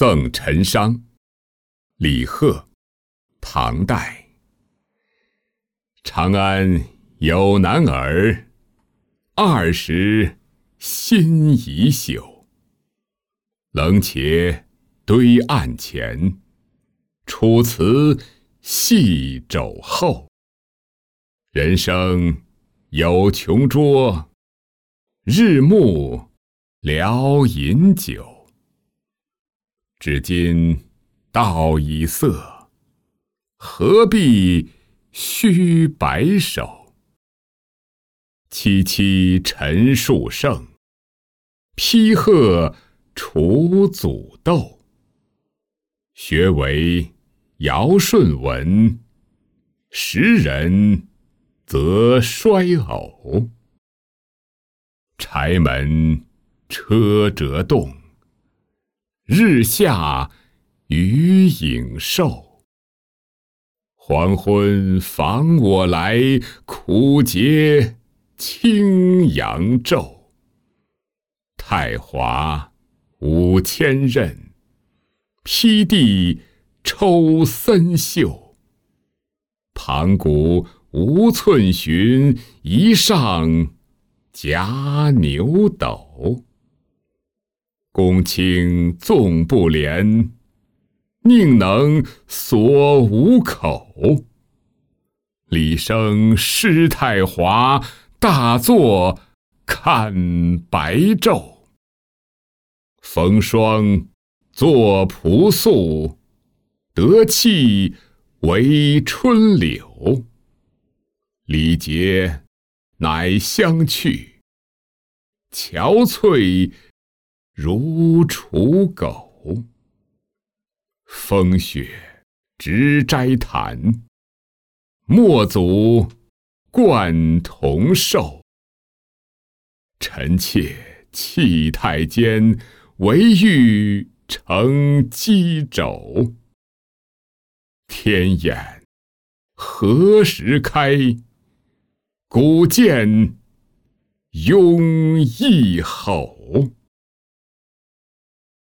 赠陈商，李贺，唐代。长安有男儿，20心已朽。冷且堆案前，楚辞系肘后。人生有穷桌，日暮聊饮酒。至今道已色，何必须白首？萋萋陈述圣，批贺楚祖斗。学为尧舜文，时人则衰偶。柴门车辙动，日下鱼影瘦。黄昏访我来，苦节青阳昼。太华5000仞，披地抽森袖。盘古无寸寻，一上夹牛斗。公卿纵不廉，宁能索无口？李生失太华，大作看白昼。风霜作朴素，得气为春柳。礼节乃相去，憔悴如刍狗。风雪直斋坛，莫足冠同寿。臣妾弃太监，唯欲乘箕帚。天眼何时开？古剑拥一吼。